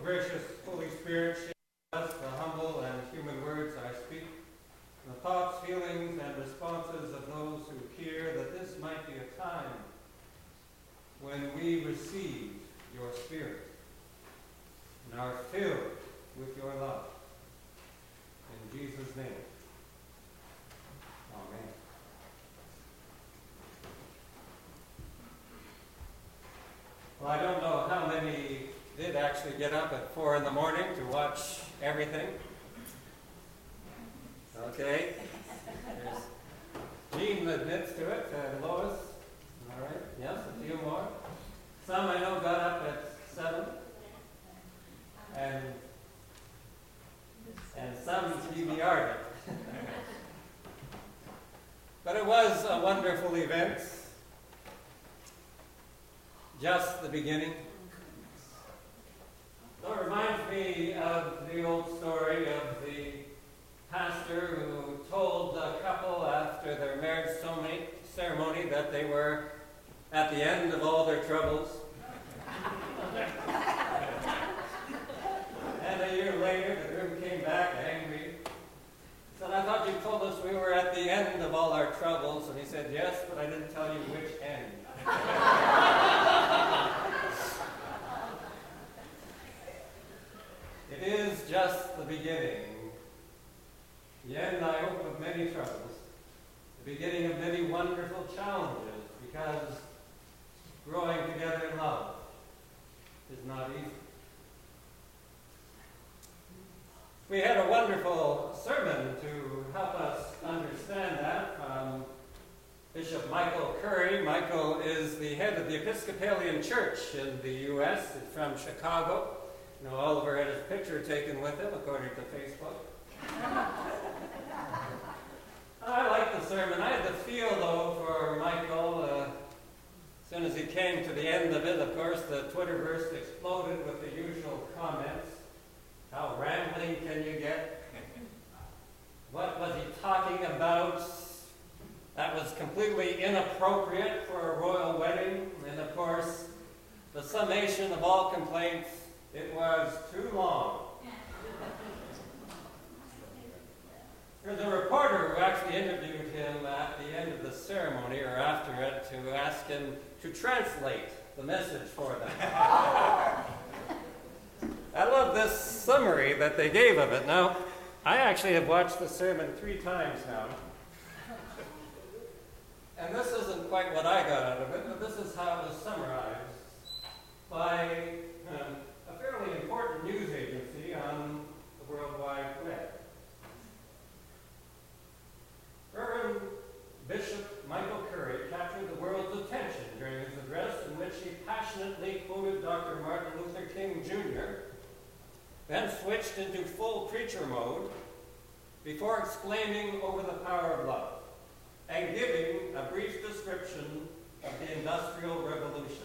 gracious Holy Spirit, shape us the humble and human words I speak, the thoughts, feelings, and responses of those who hear, that this might be a time when we receive your Spirit and are filled with your love. In Jesus' name, amen. Well, I don't know how many did actually get up at 4 in the morning to watch everything. Okay. There's Jean admits to it, Lois. All right. Yes, a few more. Some I know got up at 7. And some DVR'd it. But it was a wonderful event. Just the beginning. So it reminds me of the old story of the pastor who told a couple after their marriage ceremony that they were at the end of all their troubles. And a year later, the groom came back angry. He said, "I thought you told us we were at the end of all our troubles." And he said, "Yes, but I didn't tell you which end." It is just the beginning. The end, I hope, of many troubles. The beginning of many wonderful challenges, because growing together in love is not easy. We had a wonderful sermon to help us understand that from Bishop Michael Curry. Michael is the head of the Episcopalian Church in the U.S. He's from Chicago. You know, Oliver had his picture taken with him, according to Facebook. I liked the sermon. I had the feel, though, for Michael. As soon as he came to the end of it, of course, the Twitterverse exploded with the usual comments. How rambling can you get? What was he talking about? That was completely inappropriate for a royal wedding. And, of course, the summation of all complaints, it was too long. There's a reporter who actually interviewed him at the end of the ceremony or after it to ask him to translate the message for them. I love this summary that they gave of it. Now, I actually have watched the sermon 3 times now. And this isn't quite what I got out of it, but this is how it was summarized by a fairly important news agency on the World Wide Web. Reverend Bishop Michael Curry captured the world's attention during his address, in which he passionately quoted Dr. Martin Luther King Jr., then switched into full preacher mode before exclaiming over the power of love and giving a brief description of the Industrial Revolution.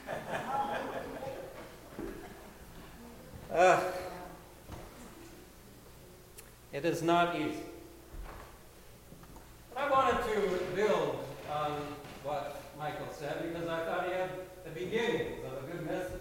It is not easy. I wanted to build on what Michael said because I thought he had the beginnings of a good message.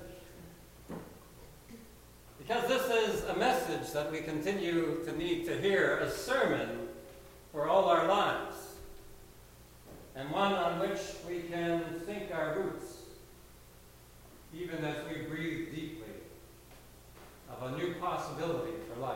Because this is a message that we continue to need to hear, a sermon for all our lives, and one on which we can sink our roots, even as we breathe deeply of a new possibility for life.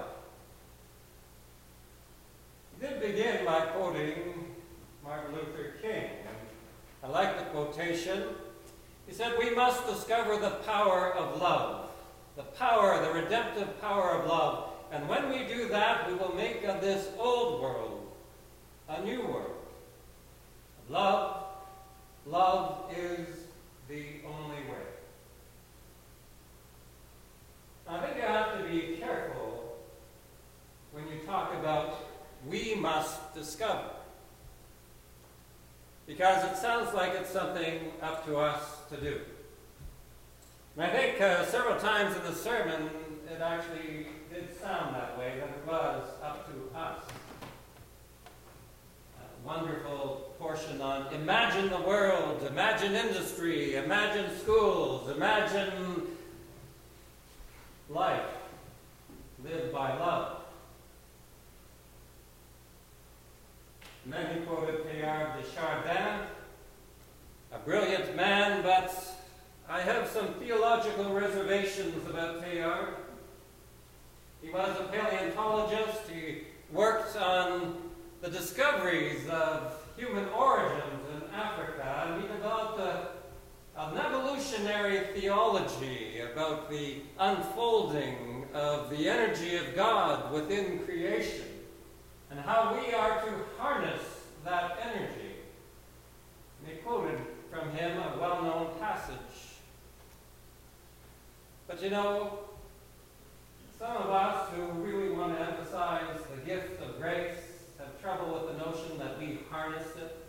He did begin by quoting Martin Luther King, and I like the quotation. He said, "We must discover the power of love, the power, the redemptive power of love, and when we do that, we will make of this old world a new world. Love is the only way." I think you have to be careful when you talk about "we must discover," because it sounds like it's something up to us to do. And I think several times in the sermon it actually did sound that way, that it was up to us. A wonderful portion on imagine the world, imagine industry, imagine schools, imagine life lived by love. And then he quoted Teilhard de Chardin, a brilliant man, but I have some theological reservations about Teilhard. He was a paleontologist. He worked on the discoveries of human origins in Africa, and he developed an evolutionary theology about the unfolding of the energy of God within creation and how we are to harness that energy. And he quoted from him a well-known passage. But you know, some of us who really want to emphasize the gift of grace have trouble with the notion that we harness it.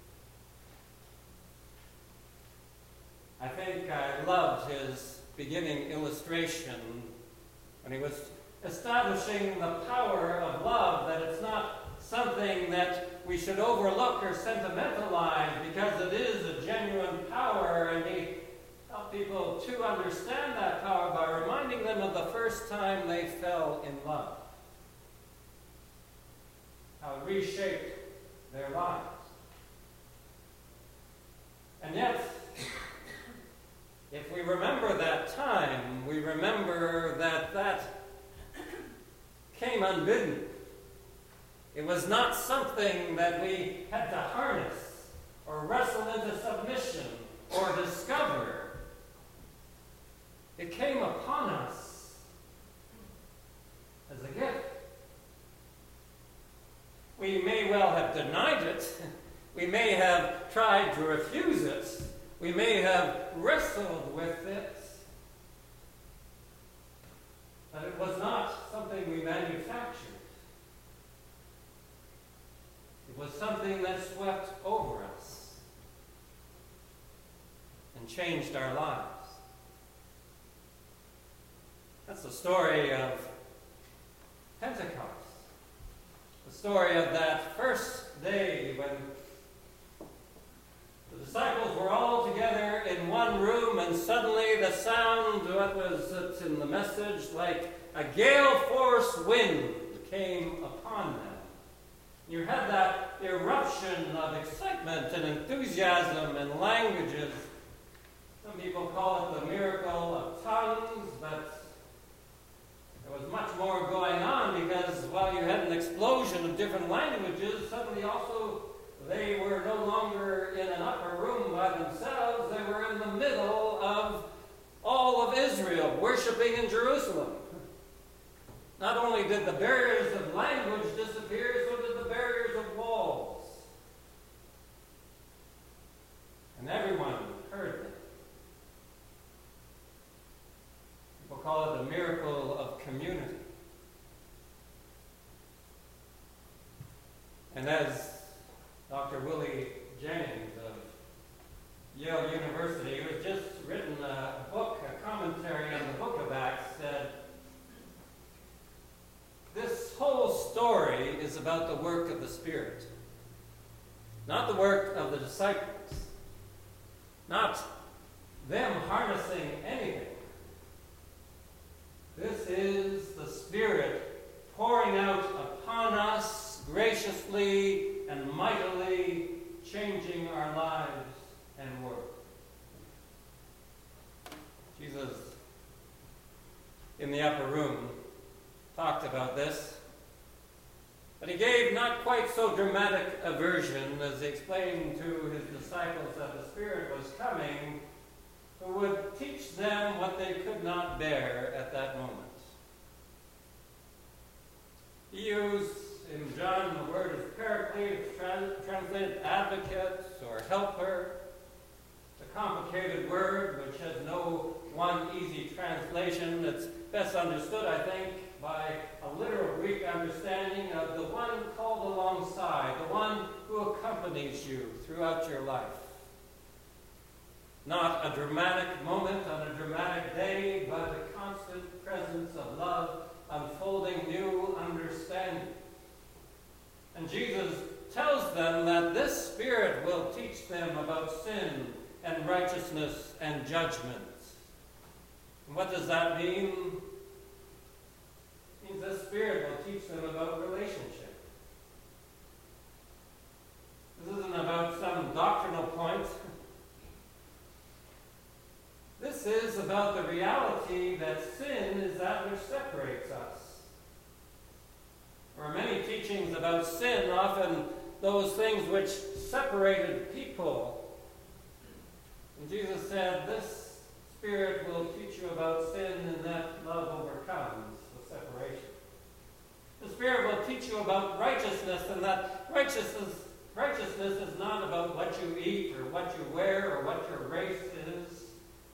I think I loved his beginning illustration when he was establishing the power of love, that it's not something that we should overlook or sentimentalize because it is a genuine power, and he helped people to understand that power by reminding them of the first time they fell in love, how it reshaped their lives. And yet, if we remember that time, we remember that came unbidden. It was not something that we had to harness or wrestle into submission or discover. It came upon us as a gift. We may well have denied it. We may have tried to refuse it. We may have wrestled with it. But it was not something we manufactured. It was something that swept over us and changed our lives. That's the story of Pentecost. The story of that first day when the disciples were all together in one room, and suddenly the sound, what was it in the message, like a gale force wind came upon them. You had that eruption of excitement and enthusiasm and languages. Some people call it the miracle of tongues, but there was much more going on, because while you had an explosion of different languages, suddenly also they were no longer in an upper room by themselves. They were in the middle of all of Israel, worshiping in Jerusalem. Not only did the barriers of language disappear, so did the barriers of walls. And everyone heard them. People call it the miracle of community. And as Dr. Willie Jennings of Yale University, who has just written a book, a commentary on the book of Acts, said, this whole story is about the work of the Spirit, not the work of the disciples, not them harnessing anything. This is the Spirit pouring out upon us graciously and mightily, changing our lives and work. Jesus, in the upper room, talked about this, but he gave not quite so dramatic a version as he explained to his disciples that the Spirit was coming, who would teach them what they could not bear at that moment. He used, in John, the word is paraclete, translated advocate or helper. It's a complicated word which has no one easy translation. It's best understood, I think, by a literal Greek understanding of the one called alongside, the one who accompanies you throughout your life. Not a dramatic moment on a dramatic day, but a constant presence of love unfolding new understanding. And Jesus tells them that this Spirit will teach them about sin and righteousness and judgment. And what does that mean? This is about the reality that sin is that which separates us. There are many teachings about sin, often those things which separated people. And Jesus said, this Spirit will teach you about sin, and that love overcomes the separation. The Spirit will teach you about righteousness, and that righteousness is not about what you eat or what you wear or what your race is.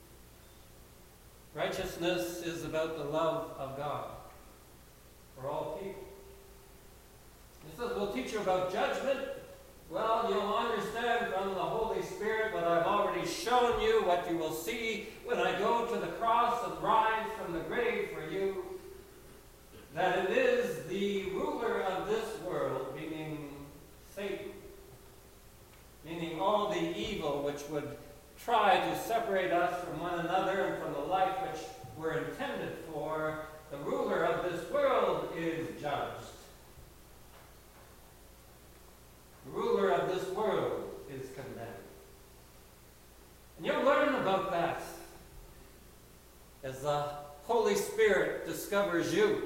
Righteousness is about the love of God for all people. He says, we'll teach you about judgment. Well, you'll understand from the Holy Spirit what I've already shown you, what you will see when I go to the cross and rise from the grave for you, that it is the ruler of this world, meaning Satan, meaning all the evil which would try to separate us from one another and from the life which we're intended for. The ruler of this world is judged. The ruler of this world is condemned. And you'll learn about that as the Holy Spirit discovers you,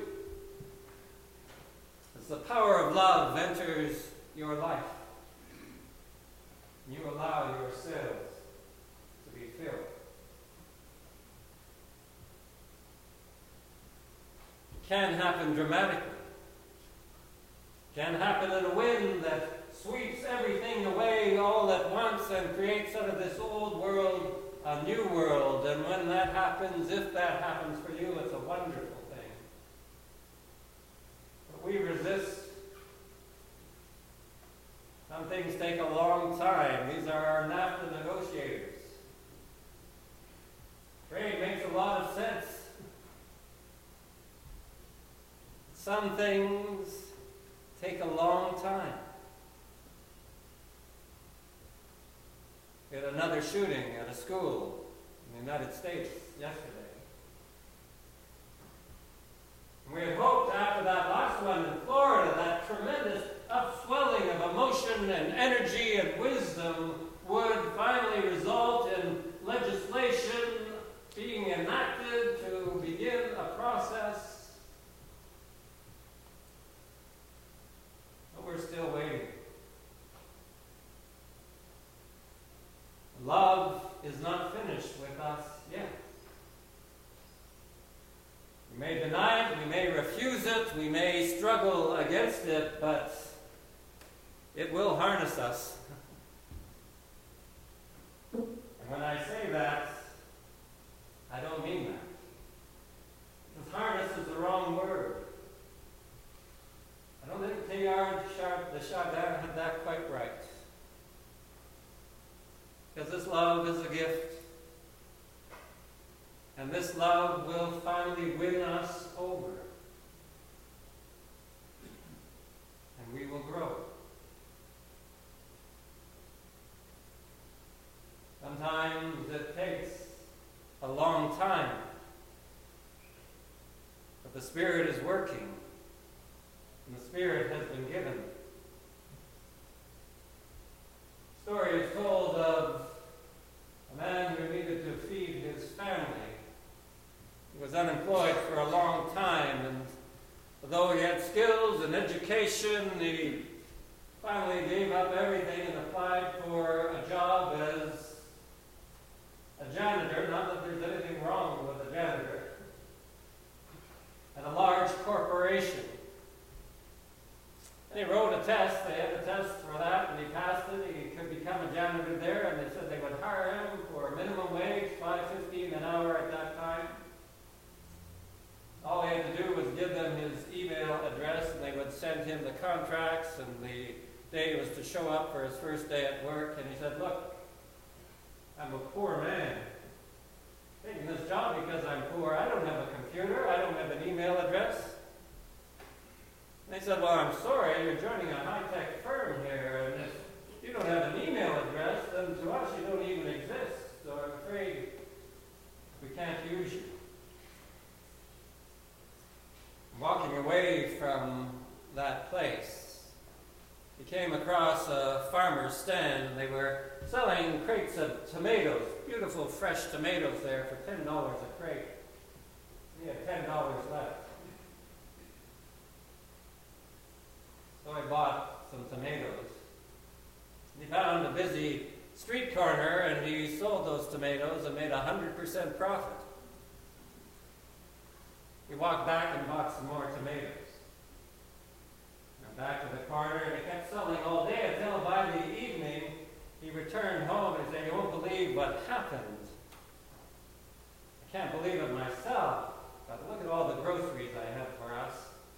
as the power of love enters your life. You allow yourselves to be filled. It can happen dramatically. It can happen in a wind that sweeps everything away all at once and creates out of this old world a new world. And when that happens, if that happens for you, it's a wonderful thing. But we resist. Some things take a long time. These are our NAFTA negotiators. Trade makes a lot of sense. Some things take a long time. We had another shooting at a school in the United States yesterday. And we had hoped after that last one in Florida, that tremendous upswelling of emotion and energy and wisdom would finally result in legislation being enacted to begin a process. But we're still waiting. Love is not finished with us yet. We may deny it, we may refuse it, we may struggle against it, but it will harness us. And when I say that, I don't mean that. Because harness is the wrong word. I don't think Teilhard de Chardin had that quite right. Because this love is a gift. And this love will finally win us over. And we will grow. Sometimes it takes a long time. But the Spirit is working. And the Spirit has been given. The story is told of a man who needed to feed his family. He was unemployed for a long time, and although he had skills and education, he finally gave up everything and applied for a job as a janitor. Not that there's anything wrong with a janitor. At a large corporation. And he wrote a test. They had a test for that, and he passed it. He could become a janitor there, and they said they would hire him for minimum wage, $5.15 an hour at that time. All he had to do was give them his email address, and they would send him the contracts, and the day was to show up for his first day at work. And he said, look, I'm a poor man. I'm taking this job because I'm poor. I don't have a computer. I don't have an email address. And they said, well, I'm sorry, you're joining a high-tech firm here, and if you don't have an email address, then to us you don't even exist. So I'm afraid we can't use you. Walking away from that place, he came across a farmer's stand, and they were selling crates of tomatoes, beautiful fresh tomatoes there for $10 a crate. He had $10 left. So I bought some tomatoes. He found a busy street corner and he sold those tomatoes and made 100% profit. He walked back and bought some more tomatoes. Went back to the corner and he kept selling all day until by the evening he returned home and said, "You won't believe what happened. I can't believe it myself, but look at all the groceries I have for us."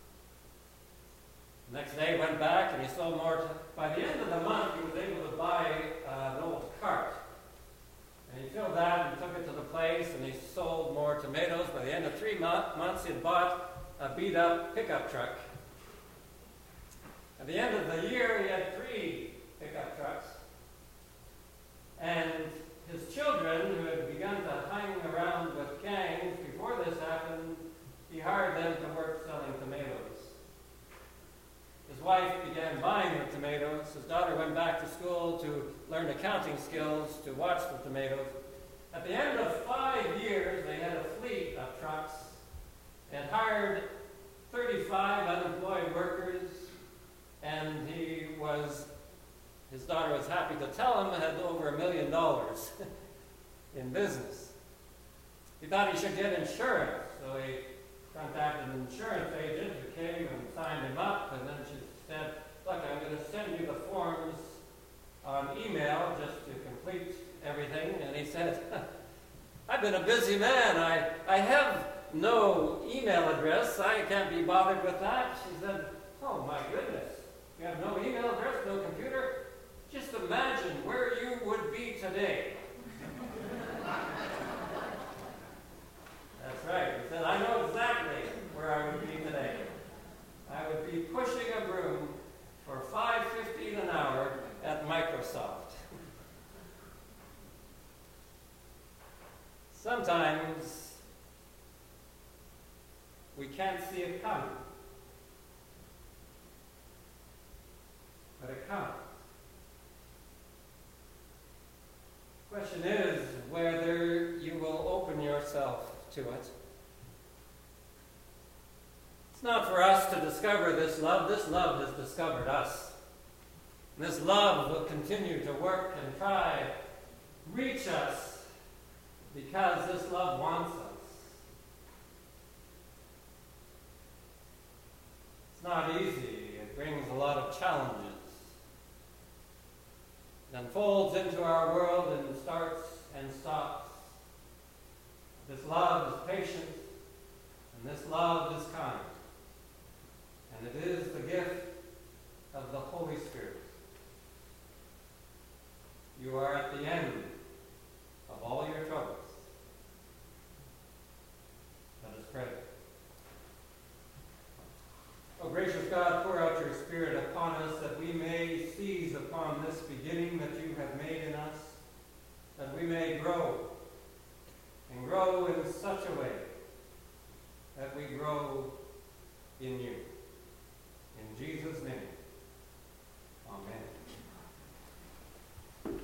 The next day he went back and he sold more. By the end of the month he was able to buy an old cart. And he filled that and took it to the place and he sold more tomatoes. By the end of 3 months he had bought a beat-up pickup truck. At the end of the year he had 3 pickup trucks. And his children, who had begun to hang around with gangs before this happened, he hired them to work selling tomatoes. His wife began buying the tomatoes. His daughter went back to school to learn accounting skills to watch the tomatoes. At the end of 5 years, they had a fleet of trucks and hired 35 unemployed workers, and his daughter was happy to tell him, had over $1 million in business. He thought he should get insurance, so he contacted an insurance agent who came and signed him up, and then she said, "Look, I'm going to send you the forms on email just to complete everything." And he said, "I've been a busy man. I have no email address. I can't be bothered with that." She said, "Oh my goodness, you have no email address, no computer? Just imagine where you would be today." That's right. He said, "I know exactly where I would be today. I would be pushing a broom for $5.15 an hour at Microsoft." Sometimes we can't see it coming, but it comes. The question is whether you will open yourself to it. It's not for us to discover this love. This love has discovered us. And this love will continue to work and try, reach us, because this love wants us. It's not easy. It brings a lot of challenges. It unfolds into our world and starts and stops. This love is patient, and this love is kind. And it is the gift of the Holy Spirit. You are at the end